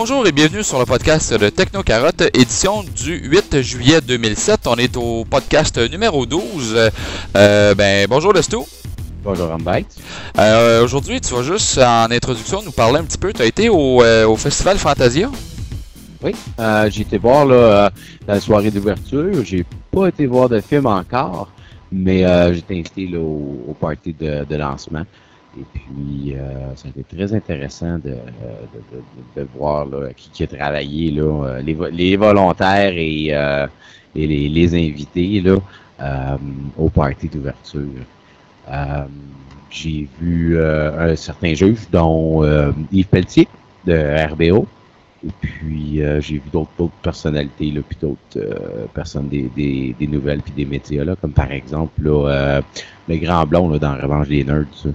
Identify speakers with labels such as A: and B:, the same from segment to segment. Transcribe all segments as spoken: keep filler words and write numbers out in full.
A: Bonjour et bienvenue sur le podcast de Technocarotte, édition du huit juillet deux mille sept. On est au podcast numéro douze. Euh, ben, bonjour Lesto.
B: Bonjour Ambite.
A: Euh, Aujourd'hui, tu vas juste en introduction nous parler un petit peu. Tu as été au, euh, au Festival Fantasia?
B: Oui, euh, j'ai été voir là, euh, la soirée d'ouverture. J'ai pas été voir de film encore, mais euh, j'ai été invité là, au, au party de, de lancement. Et puis, euh, ça a été très intéressant de, de, de, de voir là, qui, qui a travaillé, là, les, les volontaires et, euh, et les, les invités là, euh, au party d'ouverture. Euh, j'ai vu euh, un certain juge, dont euh, Yves Pelletier de R B O. Et puis, euh, j'ai vu d'autres, d'autres personnalités, là, puis d'autres euh, personnes des, des, des nouvelles puis des médias, là, comme par exemple là, euh, le grand blond là, dans Revanche des Nerds. Ça.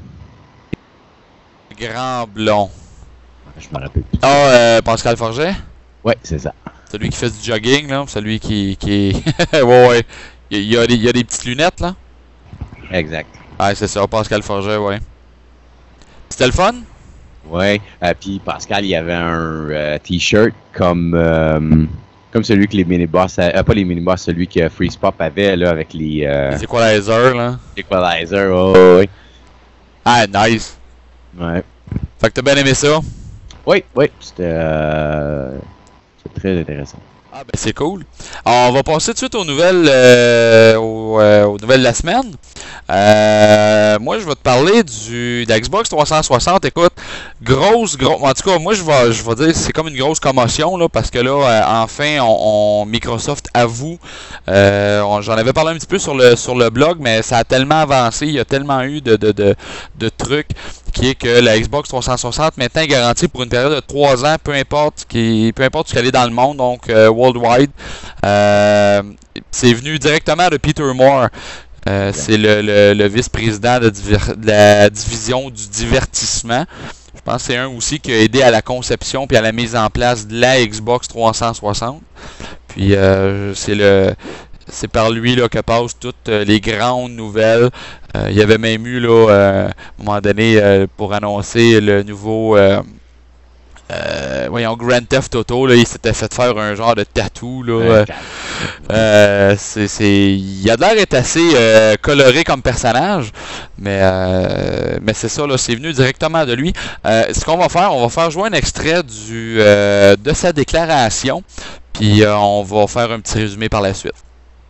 A: Grand blond.
B: Je me rappelle plus.
A: Ah, euh, Pascal Forget?
B: Ouais, c'est ça.
A: Celui qui fait du jogging, là. Celui qui, qui est... ouais, ouais. Il y, a des, il y a des petites lunettes, là.
B: Exact.
A: Ouais, c'est ça, Pascal Forget, ouais. C'était le fun?
B: Ouais. Euh, puis Pascal, il y avait un euh, t-shirt comme euh, comme celui que les mini-boss, euh, pas les mini-boss, celui que Freeze Pop avait, là, avec les... Euh,
A: les equalizers, là.
B: Equalizer, oh, oui.
A: Ah, nice.
B: Ouais.
A: Fait que t'as bien aimé ça?
B: Oui, oui. C'était euh, très intéressant.
A: Ah ben c'est cool. Alors, on va passer tout de suite aux nouvelles, euh, aux, euh, aux nouvelles de la semaine. Euh, moi, je vais te parler du de la Xbox trois cent soixante. Écoute, grosse, grosse. En tout cas, moi, je vais, je vais dire, c'est comme une grosse commotion là, parce que là, euh, enfin, on, on Microsoft avoue. Euh, on, j'en avais parlé un petit peu sur le sur le blog, mais ça a tellement avancé, il y a tellement eu de de de, de trucs qui est que la Xbox trois cent soixante maintenant est garantie pour une période de trois ans, peu importe qui, peu importe où elle est dans le monde, donc euh, worldwide. Euh, c'est venu directement de Peter Moore. Euh, c'est le, le, le vice-président de, divers, de la division du divertissement. Je pense que c'est un aussi qui a aidé à la conception puis à la mise en place de la Xbox trois cent soixante. Puis euh, c'est le c'est par lui là, que passent toutes euh, les grandes nouvelles. Euh, il y avait même eu là, euh, à un moment donné euh, pour annoncer le nouveau euh, euh, voyons, Grand Theft Auto, là, il s'était fait faire un genre de tatou. Là, euh, euh, c'est, c'est, il a l'air d'être assez euh, coloré comme personnage, mais, euh, mais c'est ça, là, c'est venu directement de lui. Euh, ce qu'on va faire, on va faire jouer un extrait du, euh, de sa déclaration, puis euh, on va faire un petit résumé par la suite.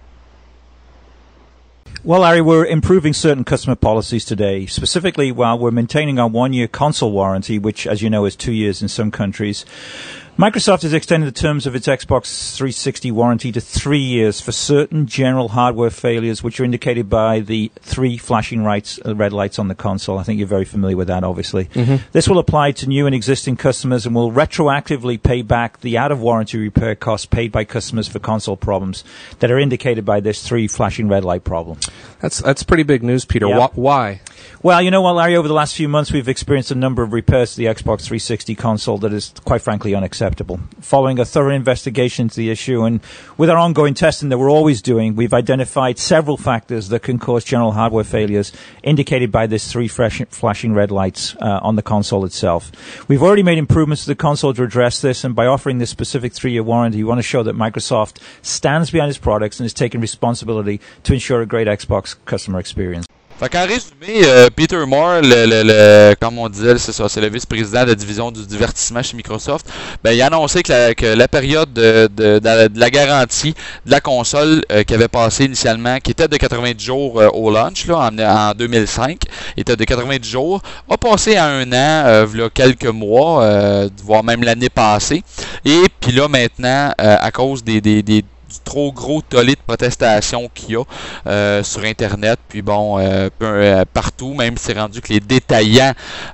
C: Well, Larry, we're improving certain customer policies today. Specifically, while we're maintaining our one-year console warranty, which, as you know, is two years in some countries, Microsoft has extended the terms of its Xbox three sixty warranty to three years for certain general hardware failures, which are indicated by the three flashing lights, uh, red lights on the console. I think you're very familiar with that, obviously. Mm-hmm. This will apply to new and existing customers and will retroactively pay back the out-of-warranty repair costs paid by customers for console problems that are indicated by this three flashing red light problem.
D: That's that's pretty big news, Peter.
C: Yep.
D: Why?
C: Well, you know what, Larry, over the last few months we've experienced a number of repairs to the Xbox three sixty console that is, quite frankly, unacceptable. Following a thorough investigation into the issue and with our ongoing testing that we're always doing, we've identified several factors that can cause general hardware failures indicated by this three fresh, flashing red lights uh, on the console itself. We've already made improvements to the console to address this, and by offering this specific three-year warranty, we want to show that Microsoft stands behind its products and is taking responsibility to ensure a great Xbox customer experience.
A: Fait qu'en résumé, euh, Peter Moore, le, le, le, comme on disait, c'est ça, c'est le vice-président de la division du divertissement chez Microsoft. Ben, il a annoncé que la, que la période de, de, de, la, de la garantie de la console euh, qui avait passé initialement, qui était de quatre-vingt-dix jours euh, au launch, là, en, en deux mille cinq, était de quatre-vingt-dix jours, a passé à un an, euh, là, quelques mois, euh, voire même l'année passée. Et puis là, maintenant, euh, à cause des, des, des du trop gros tollé de protestation qu'il y a euh, sur Internet, puis bon, euh, peu, euh, partout, même si c'est rendu que les détaillants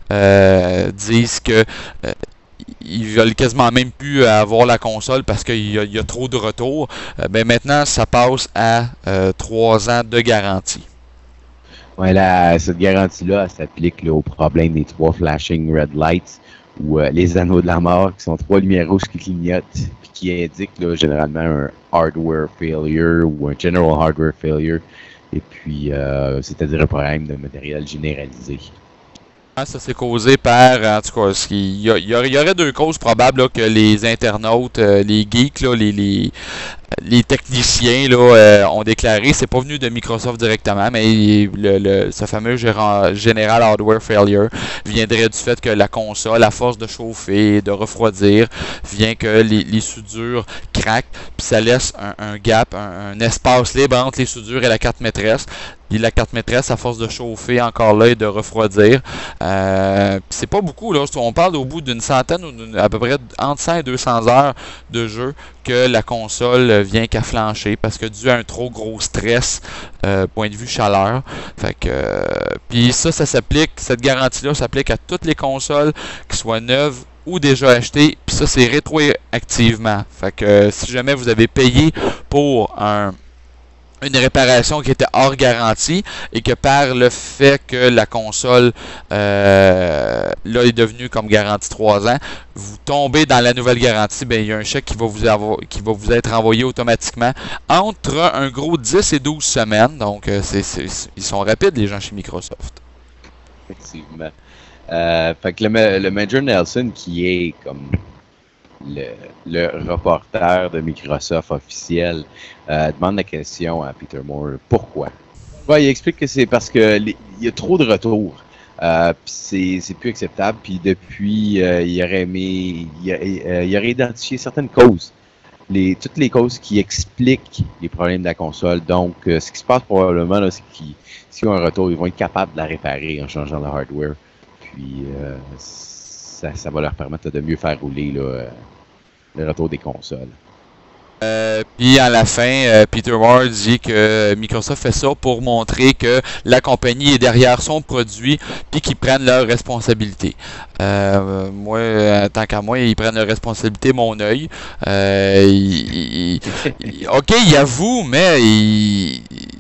A: euh, disent que euh, ils veulent quasiment même plus avoir la console parce qu'il y a, il y a trop de retours. Euh, ben maintenant, ça passe à euh, trois ans de garantie.
B: Ouais, là, cette garantie-là, elle s'applique là, au problème des trois flashing red lights ou euh, les anneaux de la mort, qui sont trois lumières rouges qui clignotent, puis qui indiquent là, généralement un hardware failure ou un general hardware failure, et puis euh, c'est-à-dire un problème de matériel généralisé.
A: Ah, ça c'est causé par, en tout cas, ce qui- il y, a- il y aurait il y aurait deux causes probables là, que les internautes, euh, les geeks, là, les, les, les techniciens là, euh, ont déclaré. C'est pas venu de Microsoft directement, mais le, le- ce fameux gérant- General Hardware Failure viendrait du fait que la console, à force de chauffer et de refroidir, vient que les, les soudures craquent, puis ça laisse un, un gap, un, un espace libre entre les soudures et la carte maîtresse. Puis la carte maîtresse, à force de chauffer encore là et de refroidir, euh, puis c'est pas beaucoup, là. On parle au bout d'une centaine ou d'une- à peu près entre cent et deux cents heures de jeu que la console vient qu'à flancher parce que dû à un trop gros stress, euh, point de vue chaleur. Fait que, euh, puis ça, ça s'applique, cette garantie-là s'applique à toutes les consoles, qui soient neuves ou déjà achetées. Puis ça, c'est rétroactivement. Fait que euh, si jamais vous avez payé pour un une réparation qui était hors garantie et que par le fait que la console euh, là est devenue comme garantie trois ans, vous tombez dans la nouvelle garantie, ben il y a un chèque qui va vous avoir, qui va vous être envoyé automatiquement entre un gros dix et douze semaines. Donc euh, c'est, c'est, ils sont rapides les gens chez Microsoft.
B: Effectivement. Euh, fait que le, le Major Nelson, qui est comme le, le reporter de Microsoft officiel, euh, demande la question à Peter Moore, pourquoi? Ouais, il explique que c'est parce que les, il y a trop de retours. Euh, puis c'est, c'est plus acceptable. Puis depuis, euh, il aurait aimé, il, euh, il aurait identifié certaines causes. Les, toutes les causes qui expliquent les problèmes de la console. Donc, euh, ce qui se passe probablement, là, c'est qu'ils, s'ils ont un retour, ils vont être capables de la réparer en changeant le hardware. Puis, euh, ça, ça va leur permettre de mieux faire rouler là, le retour des consoles.
A: Euh, puis à la fin, euh, Peter Moore dit que Microsoft fait ça pour montrer que la compagnie est derrière son produit puis qu'ils prennent leurs responsabilités. Euh, moi, euh, tant qu'à moi, ils prennent leurs responsabilités, mon œil. Euh, il, il, il, ok, il avoue, mais il,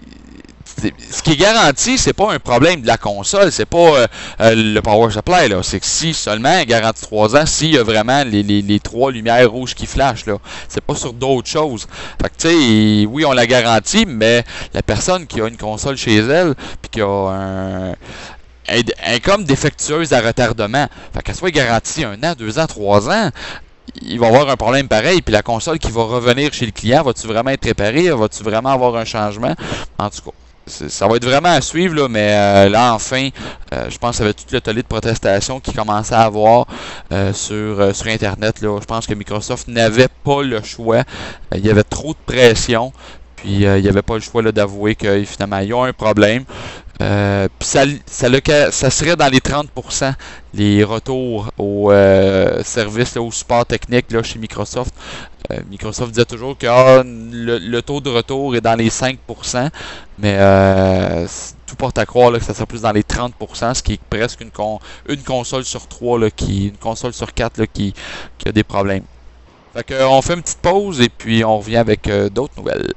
A: ce qui est garanti, c'est pas un problème de la console, c'est pas euh, euh, le power supply, là. C'est que si seulement garantie trois ans, s'il y a vraiment les, les, les trois lumières rouges qui flashent, là. C'est pas sur d'autres choses. Fait que tu sais, oui, on la garantit, mais la personne qui a une console chez elle, puis qui a un. Elle est comme défectueuse à retardement. Fait qu'elle soit garantie un an, deux ans, trois ans, il va y avoir un problème pareil. Puis la console qui va revenir chez le client, va-tu vraiment être réparée? Va-tu vraiment avoir un changement? En tout cas. Ça va être vraiment à suivre, là, mais euh, là, enfin, euh, je pense que ça va être tout le tollé de protestation qui commençait à avoir euh, sur, euh, sur Internet. Là. Je pense que Microsoft n'avait pas le choix. Euh, il y avait trop de pression. Puis, euh, il n'y avait pas le choix là, d'avouer que finalement, ils ont un problème. Euh, puis ça, ça, le, ça serait dans les trente pour cent les retours au euh, service, là, au support technique là, chez Microsoft. Euh, Microsoft disait toujours que ah, le, le taux de retour est dans les cinq pour cent, mais euh, tout porte à croire là, que ça serait plus dans les trente pour cent, ce qui est presque une, con, une console sur trois, là, qui, une console sur quatre là, qui, qui a des problèmes. Fait que, on fait une petite pause et puis on revient avec euh, d'autres nouvelles.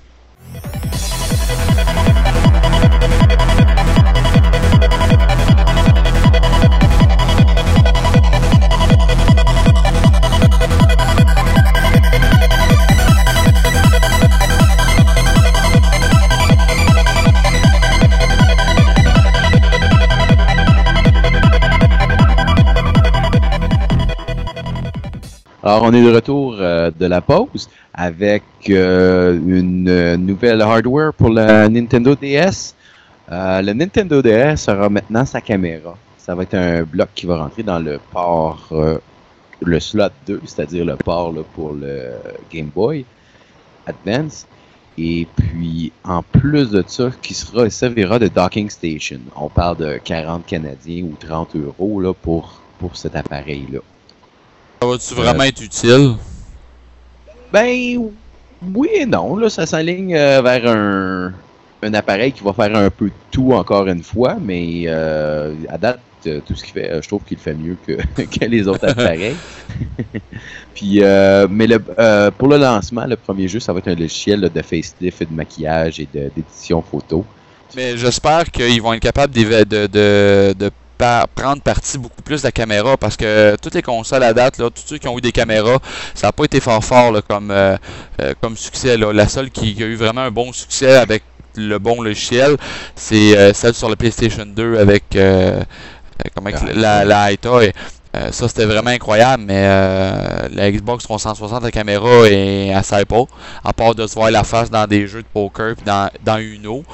B: Alors, on est de retour euh, de la pause avec euh, une euh, nouvelle hardware pour la Nintendo D S. Euh, le Nintendo D S aura maintenant sa caméra. Ça va être un bloc qui va rentrer dans le port, euh, le slot deux, c'est-à-dire le port là, pour le Game Boy Advance. Et puis, en plus de ça, qui sera, servira de docking station. On parle de quarante Canadiens ou trente euros là, pour, pour cet appareil-là.
A: Ça va-tu vraiment euh, être utile?
B: Ben, oui et non. Là, ça s'aligne euh, vers un, un appareil qui va faire un peu de tout encore une fois, mais euh, à date, tout ce qu'il fait, je trouve qu'il fait mieux que, que les autres appareils. Puis, euh, mais le, euh, pour le lancement, le premier jeu, ça va être un logiciel là, de facelift, de maquillage et de, d'édition photo.
A: Mais j'espère qu'ils vont être capables de, de, de, de par, prendre parti beaucoup plus de la caméra, parce que toutes les consoles à date, là, tous ceux qui ont eu des caméras, ça n'a pas été fort fort là, comme, euh, euh, comme succès. Là. La seule qui, qui a eu vraiment un bon succès avec le bon logiciel, c'est euh, celle sur la PlayStation deux avec... Euh, comme avec la, la Hi-Toy. Euh, ça, c'était vraiment incroyable, mais euh, la Xbox trois cent soixante, la caméra, est, elle sert pas. À part de se voir la face dans des jeux de poker puis dans, dans Uno.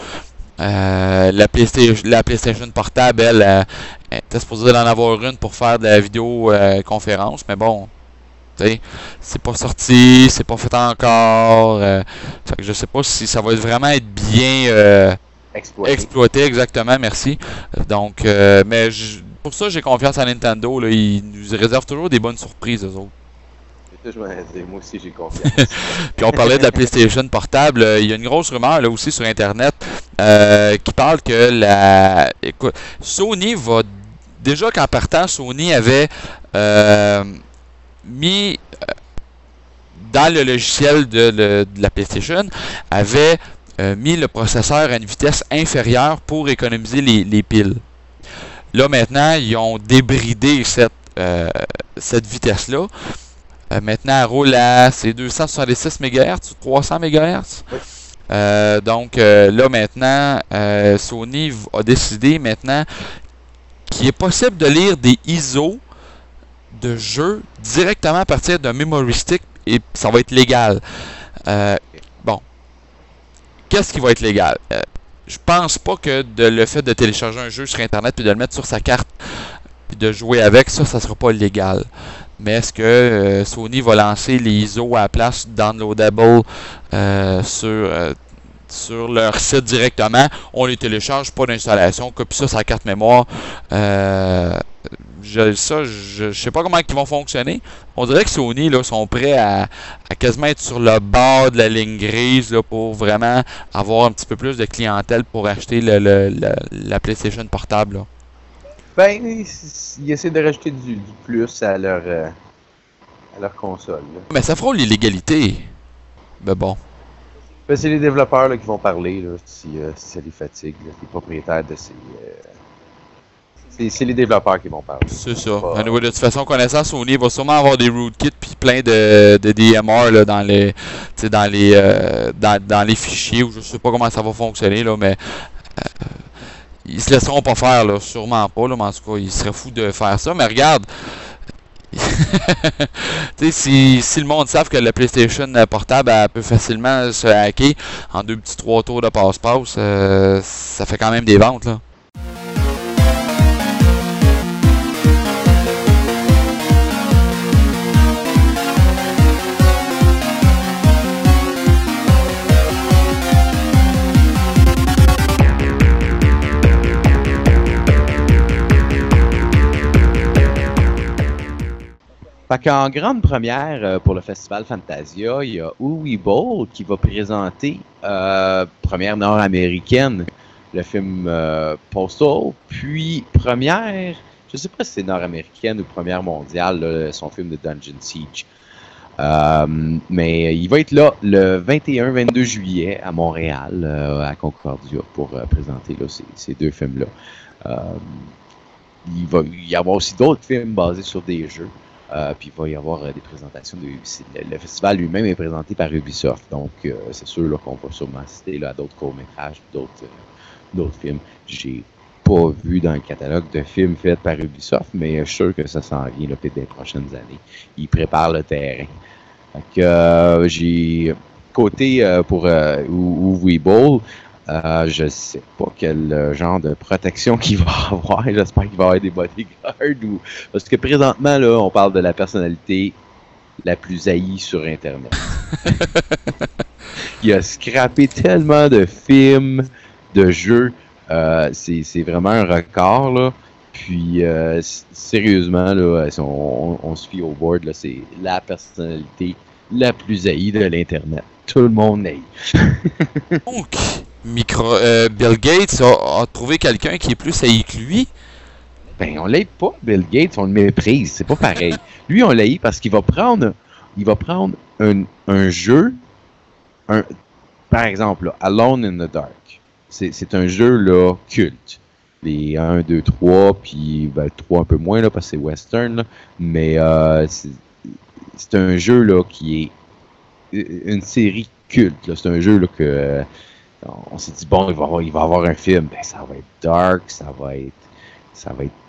A: Euh, la, PlayStation, la PlayStation portable, elle, elle, elle était supposée d'en avoir une pour faire de la vidéoconférence, mais bon, tu sais, c'est pas sorti, c'est pas fait encore. Euh, fait que je sais pas si ça va vraiment être bien euh,
B: Exploité.
A: exploité, exactement, merci. Donc, euh, mais je, pour ça, j'ai confiance à Nintendo. Là, ils nous réservent toujours des bonnes surprises, eux autres.
B: Je m'en dis, moi aussi, j'ai confiance.
A: Puis on parlait de la PlayStation portable. Il y a une grosse rumeur là aussi sur Internet euh, qui parle que la, écoute, Sony va déjà qu'en partant, Sony avait euh, mis euh, dans le logiciel de, de, de la PlayStation avait euh, mis le processeur à une vitesse inférieure pour économiser les, les piles. Là maintenant, ils ont débridé cette euh, cette vitesse-là. Euh, maintenant, elle roule à c'est deux cent soixante-six mégahertz ou trois cents mégahertz.
B: Oui.
A: Euh, donc euh, là maintenant, euh, Sony a décidé maintenant qu'il est possible de lire des I S O de jeux directement à partir d'un memory stick et ça va être légal. Euh, bon, qu'est-ce qui va être légal? Euh, je pense pas que de, le fait de télécharger un jeu sur Internet puis de le mettre sur sa carte puis de jouer avec, ça, ça sera pas légal. Mais est-ce que euh, Sony va lancer les I S O à la place downloadable euh, sur, euh, sur leur site directement? On les télécharge, pas d'installation, copie ça sur la carte mémoire. Euh, je, ça, je, je sais pas comment ils vont fonctionner. On dirait que Sony là, sont prêts à, à quasiment être sur le bord de la ligne grise là, pour vraiment avoir un petit peu plus de clientèle pour acheter le, le, le, la PlayStation portable. Là.
B: Ben, ils essaient de rajouter du, du plus à leur, euh, à leur console. Là.
A: Mais ça frôle l'illégalité. Mais bon.
B: Ben, c'est les développeurs là, qui vont parler là, si, euh, si ça les fatigue. Là, les propriétaires de ces. Euh, c'est, c'est les développeurs qui vont parler.
A: C'est ça. Pas... Anyway, de toute façon, connaissant Sony, il va sûrement avoir des rootkits puis plein de, de D M R là, dans les, dans les, euh, dans, dans les fichiers. Ou je sais pas comment ça va fonctionner là, mais. Euh, Ils se laisseront pas faire, là, sûrement pas, là, mais en tout cas, ils seraient fous de faire ça. Mais regarde, si, si le monde savent que la PlayStation portable elle peut facilement se hacker en deux petits trois tours de passe-passe, euh, ça fait quand même des ventes, là.
B: Fait qu'en grande première euh, pour le festival Fantasia, il y a Weeble qui va présenter euh, première nord-américaine, le film euh, Postal, puis première, je sais pas si c'est nord-américaine ou première mondiale, là, son film de Dungeon Siege. Euh, mais il va être là le vingt et un vingt-deux juillet à Montréal, euh, à Concordia, pour euh, présenter là, ces, ces deux films-là. Euh, il va y avoir aussi d'autres films basés sur des jeux. Euh, puis il va y avoir euh, des présentations de le, le festival lui-même est présenté par Ubisoft, donc euh, c'est sûr là, qu'on va sûrement citer là, d'autres courts-métrages, d'autres, euh, d'autres films. J'ai pas vu dans le catalogue de films faits par Ubisoft, mais je suis sûr que ça s'en vient là, peut-être des prochaines années. Ils préparent le terrain. Fait que euh, j'ai côté euh, pour euh, Weeble, Euh, je sais pas quel euh, genre de protection qu'il va avoir. J'espère qu'il va avoir des bodyguards. Ou... Parce que présentement, là, on parle de la personnalité la plus haïe sur Internet. Il a scrappé tellement de films, de jeux. Euh, c'est, c'est vraiment un record, là. Puis, euh, sérieusement, là, si on, on, on se fie au board, là, c'est la personnalité la plus haïe de l'Internet. Tout le monde haït.
A: Donc, micro, euh, Bill Gates a, a trouvé quelqu'un qui est plus haï que lui.
B: Ben, on l'aime pas, Bill Gates, on le méprise, c'est pas pareil. Lui, on l'aime parce qu'il va prendre, il va prendre un, un jeu, un, par exemple, là, Alone in the Dark. C'est, c'est un jeu, là, culte. Les un, deux, trois, puis ben, trois un peu moins, là, parce que c'est western, là. Mais euh, c'est, c'est un jeu, là, qui est une série culte, là. C'est un jeu, là, que euh, on s'est dit, bon, il va avoir, il va avoir un film. Ben, ça va être dark, ça va être, ça va être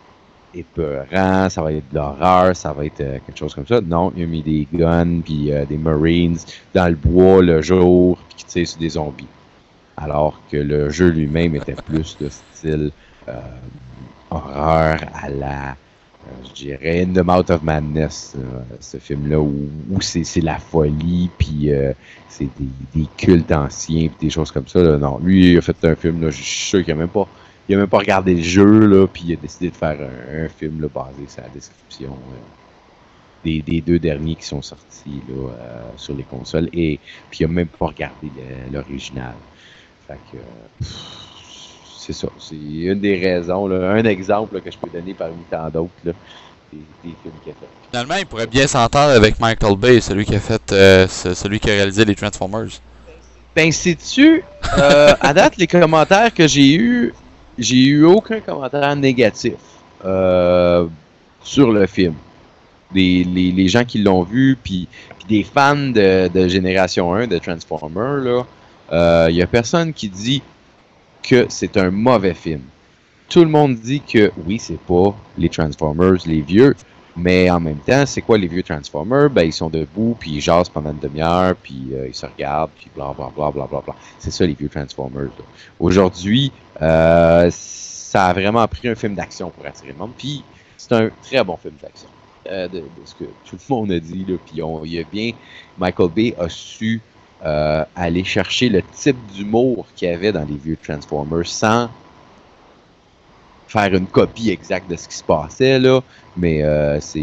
B: épeurant, ça va être de l'horreur, ça va être euh, quelque chose comme ça. Non, il a mis des guns, puis euh, des Marines dans le bois le jour, puis qui tirent sur des zombies. Alors que le jeu lui-même était plus de style euh, horreur à la, euh, je dirais, In the Mouth of Madness, euh, ce film-là, où, où c'est, c'est la folie, puis euh, c'est des, des cultes anciens, puis des choses comme ça. Là. Non, lui, il a fait un film, là, je suis sûr qu'il n'a même pas, il a même pas regardé le jeu, là, puis il a décidé de faire un, un film là, basé sur la description euh, des, des deux derniers qui sont sortis là, euh, sur les consoles, et puis il n'a même pas regardé le, l'original. Fait que, pff, c'est ça. C'est une des raisons, là, un exemple là, que je peux donner parmi tant d'autres là, des, des films qu'il a fait.
A: Finalement, il pourrait bien s'entendre avec Michael Bay, celui qui a fait, euh, celui qui a réalisé les Transformers.
B: Ben, sais-tu, euh, à date, les commentaires que j'ai eus, j'ai eu aucun commentaire négatif euh, sur le film. Des, les, les gens qui l'ont vu, puis des fans de, de Génération un, de Transformers, là, il euh, n'y a personne qui dit que c'est un mauvais film. Tout le monde dit que oui, c'est pas les Transformers, les vieux, mais en même temps, c'est quoi les vieux Transformers? Ben, ils sont debout, puis ils jasent pendant une demi-heure, puis euh, ils se regardent, puis bla bla bla bla bla bla. C'est ça les vieux Transformers. Là. Aujourd'hui, euh, ça a vraiment pris un film d'action pour attirer le monde, puis c'est un très bon film d'action. Euh, de, de ce que tout le monde a dit, là, puis on, il y a bien, Michael Bay a su Euh, aller chercher le type d'humour qu'il y avait dans les vieux Transformers sans faire une copie exacte de ce qui se passait, là. Mais euh, c'est...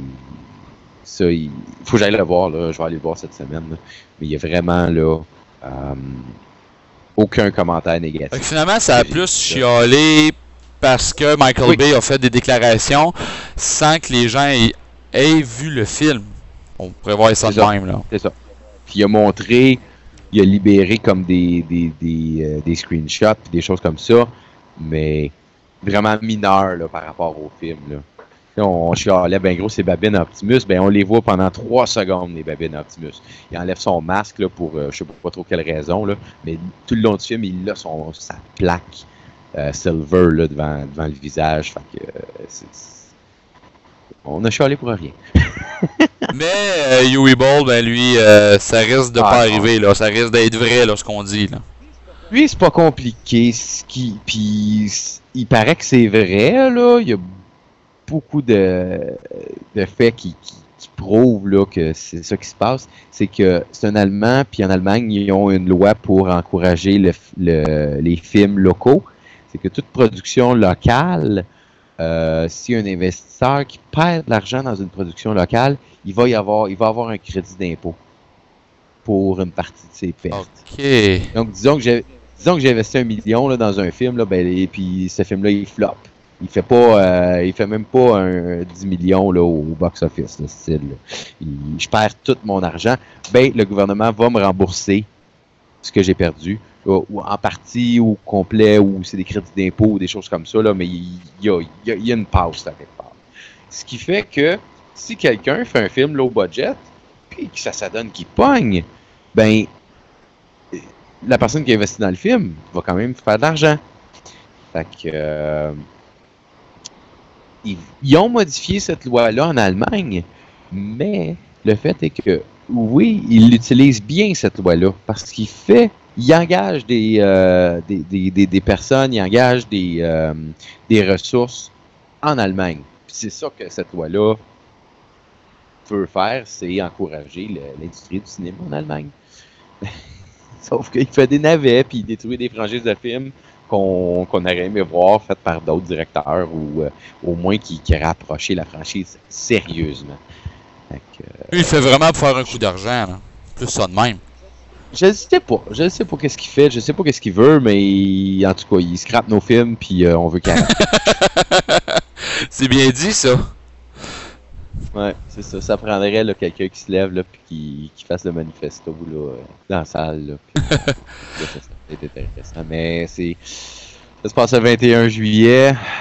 B: Ça, il faut que j'aille le voir, là. Je vais aller le voir cette semaine, là. Mais il y a vraiment, là... Euh, aucun commentaire négatif.
A: Fait que finalement, ça a plus chialé parce que Michael oui. Bay a fait des déclarations sans que les gens aient, aient vu le film. On pourrait voir ça de même, là.
B: C'est ça. Puis il a montré, il a libéré comme des, des, des, euh, des screenshots, des choses comme ça, mais vraiment mineurs là, par rapport au film. Là. Là on chialait, ben gros, c'est babines Optimus, ben on les voit pendant trois secondes, les babines Optimus. Il enlève son masque là, pour, euh, je sais pas trop quelle raison, là, mais tout le long du film, il a son, sa plaque euh, silver là, devant, devant le visage. Fait que, euh, c'est, c'est... On a chialé pour rien.
A: Mais euh, Uwe Boll, ben lui, euh, ça risque de ah, pas non. arriver, là. Ça risque d'être vrai, là, ce qu'on dit, là.
B: Lui, c'est pas compliqué. Ce qui, puis, il paraît que c'est vrai, là. Il y a beaucoup de, de faits qui, qui, qui prouvent, là, que c'est ça qui se passe. C'est que c'est un Allemand, puis en Allemagne, ils ont une loi pour encourager le, le, les films locaux. C'est que toute production locale, Euh, s'il y a un investisseur qui perd de l'argent dans une production locale, il va y avoir, il va avoir un crédit d'impôt pour une partie de ses pertes.
A: Okay.
B: Donc, disons que j'ai, disons que j'ai investi un million là, dans un film, là, ben, et puis ce film-là, il flop. Il fait pas, euh, il fait même pas un dix millions là, au box-office, là, style. Là. Il, je perds tout mon argent. Ben, le gouvernement va me rembourser ce que j'ai perdu. Ou en partie, ou complet, ou c'est des crédits d'impôt, ou des choses comme ça, là, mais il y a, y a, y a une pause là, quelque part. Ce qui fait que si quelqu'un fait un film low budget, puis que ça, ça donne qu'il pogne, ben, la personne qui a investi dans le film va quand même faire de l'argent. Fait que, euh, ils, ils ont modifié cette loi-là en Allemagne, mais le fait est que, oui, ils l'utilisent bien, cette loi-là, parce qu'il fait Il engage des, euh, des, des, des, des personnes, il engage des, euh, des ressources en Allemagne. Puis c'est ça que cette loi-là veut faire, c'est encourager le, l'industrie du cinéma en Allemagne. Sauf qu'il fait des navets, puis il détruit des franchises de films qu'on, qu'on aurait aimé voir faites par d'autres directeurs, ou euh, au moins qui, qui auraient approché la franchise sérieusement. Donc, euh,
A: Lui, il fait vraiment pour faire un coup d'argent, là. Plus ça de même.
B: Je ne sais pas. Je ne sais pas qu'est-ce qu'il fait. Je ne sais pas qu'est-ce qu'il veut, mais il, en tout cas, il scrape nos films, puis euh, on veut qu'il arrête.
A: C'est bien dit, ça.
B: Ouais, c'est ça. Ça prendrait là, quelqu'un qui se lève, là, puis qui, qui fasse le manifesto là, dans la salle. Là, puis, là, ça serait intéressant. Mais c'est, ça se passe le vingt et un juillet.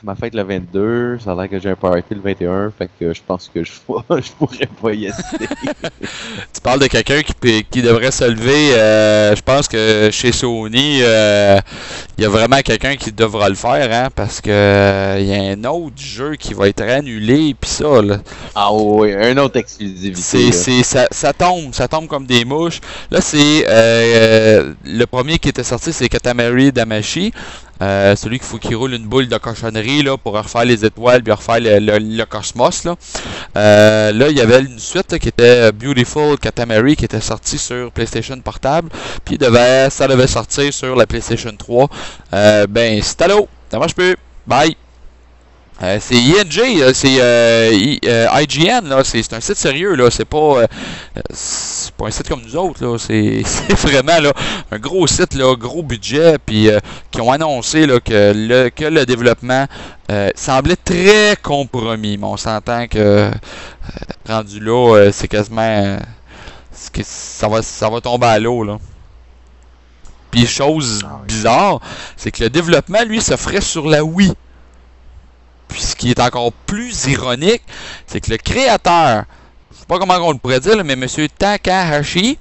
B: ma fête le vingt-deux, ça a l'air que j'ai un party le vingt et un, fait que je pense que je, je pourrais pas y assister.
A: Tu parles de quelqu'un qui, qui devrait se lever, euh, je pense que chez Sony, euh, il y a vraiment quelqu'un qui devra le faire, hein, parce que euh, il y a un autre jeu qui va être annulé, pis ça, là.
B: Ah oui, un autre exclusivité.
A: C'est, c'est, ça, ça tombe, ça tombe comme des mouches. Là, c'est euh, le premier qui était sorti, c'est Katamari Damacy. Euh, celui qu'il faut qu'il roule une boule de cochonnerie là, pour refaire les étoiles puis refaire le, le, le cosmos. Là. Euh, là, il y avait une suite là, qui était Beautiful Katamari qui était sortie sur PlayStation Portable. Puis devait, ça devait sortir sur la PlayStation trois. Euh, ben, c'est allô, ça marche plus. Bye. Euh, c'est I N G, c'est euh, I, euh, I G N, là, c'est, c'est un site sérieux, là, c'est pas, euh, c'est pas un site comme nous autres, là, c'est, c'est vraiment là, un gros site, là, gros budget, puis euh, qui ont annoncé là, que, le, que le développement euh, semblait très compromis, mais on s'entend que euh, rendu là, euh, c'est quasiment, euh, c'est que ça va, ça va tomber à l'eau, là. Puis chose bizarre, c'est que le développement, lui, se ferait sur la Wii. Puis ce qui est encore plus ironique, c'est que le créateur, je sais pas comment on le pourrait dire, là, mais M. Takahashi,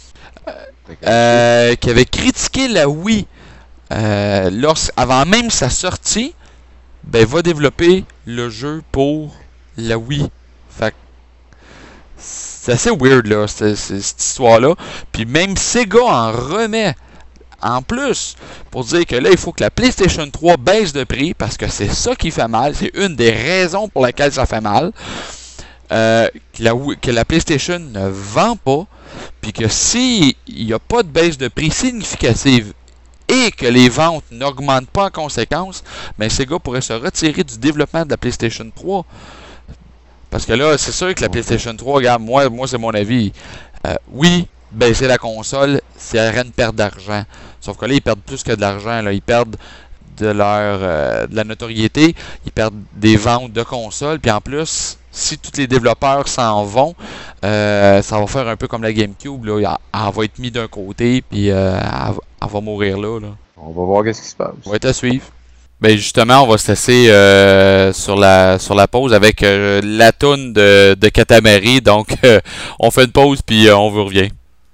A: euh, qui avait critiqué la Wii euh, lors, avant même sa sortie, ben va développer le jeu pour la Wii. Fait que c'est assez weird là, c'est, c'est, cette histoire-là. Puis même Sega en remet. En plus, pour dire que là, il faut que la PlayStation trois baisse de prix parce que c'est ça qui fait mal. C'est une des raisons pour lesquelles ça fait mal. Euh, que, la, que la PlayStation ne vend pas. Puis que s'il n'y a pas de baisse de prix significative et que les ventes n'augmentent pas en conséquence, ben Sega pourrait se retirer du développement de la PlayStation trois. Parce que là, c'est sûr que la PlayStation trois, regarde, moi, moi c'est mon avis. Euh, oui, baisser la console, c'est une perte d'argent. Sauf que là, ils perdent plus que de l'argent. Là. Ils perdent de leur euh, de la notoriété, ils perdent des ventes de consoles. Puis en plus, si tous les développeurs s'en vont, euh, ça va faire un peu comme la GameCube. Là. Elle, elle va être mise d'un côté, puis euh, elle, elle va mourir là, là.
B: On va voir qu'est-ce qui se passe.
A: On va être à suivre. Ben justement, on va se laisser euh, sur la sur la pause avec euh, la toune de, de Katamari. Donc, euh, on fait une pause, puis euh, on vous revient.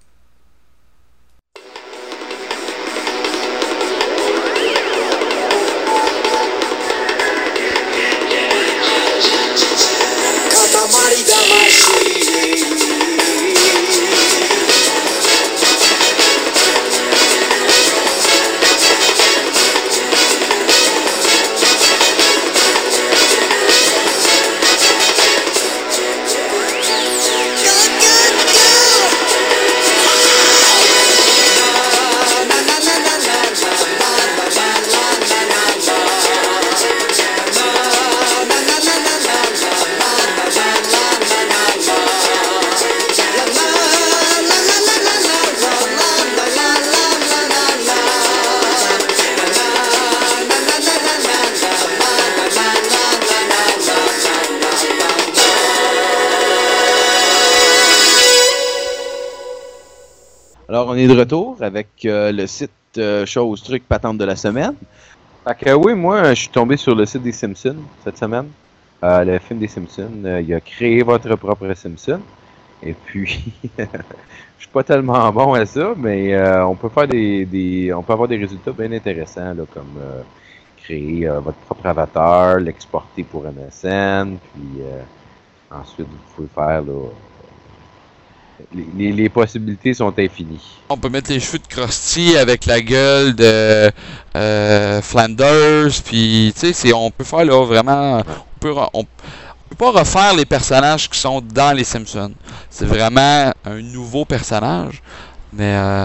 B: Alors, on est de retour avec euh, le site euh, Choses, Trucs, Patentes de la semaine. Fait que oui, moi, je suis tombé sur le site des Simpsons cette semaine. Euh, le film des Simpsons, euh, il a créé votre propre Simpson. Et puis, je suis pas tellement bon à ça, mais euh, on peut faire des, des, on peut avoir des résultats bien intéressants, là, comme euh, créer euh, votre propre avatar, l'exporter pour M S N, puis euh, ensuite vous pouvez faire là. Les, les, les possibilités sont infinies.
A: On peut mettre les cheveux de Krusty avec la gueule de euh, Flanders, puis tu sais, on peut faire là vraiment, on peut, on, on peut pas refaire les personnages qui sont dans les Simpsons. C'est vraiment un nouveau personnage, mais euh,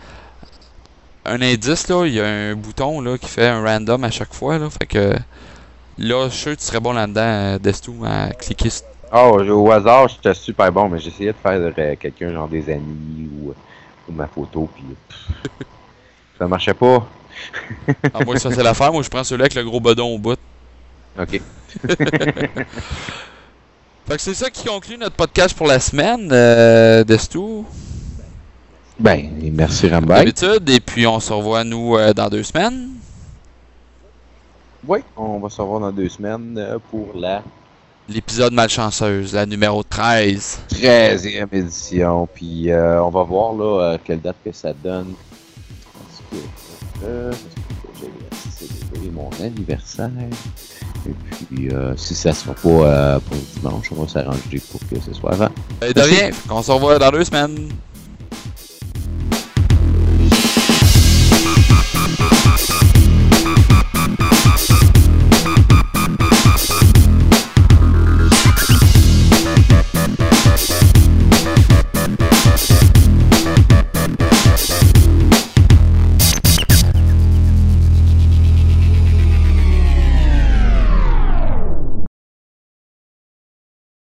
A: un indice là, il y a un bouton là qui fait un random à chaque fois là, fait que là, je suis sûr que tu serais bon là-dedans, Destou, à cliquer.
B: Oh, au hasard, j'étais super bon, mais j'essayais de faire euh, quelqu'un, genre des amis ou, ou ma photo, puis pff, ça marchait pas.
A: Ah, moi, ça c'est l'affaire. Moi, je prends celui-là avec le gros bedon au bout.
B: Ok.
A: Fait que c'est ça qui conclut notre podcast pour la semaine, euh, Destou.
B: Ben, merci
A: Comme
B: Rambay.
A: d'habitude, et puis on se revoit nous euh, dans deux semaines.
B: Oui, on va se revoir dans deux semaines euh, pour la
A: L'épisode malchanceuse, la numéro treize.
B: treizième édition. Puis euh, on va voir là euh, quelle date que ça donne. Parce que euh, j'ai célébré mon anniversaire. Et puis euh, si ça se fera pas euh, pour le dimanche, on va s'arranger pour que ce soit avant.
A: Et de rien, on se revoit dans deux semaines.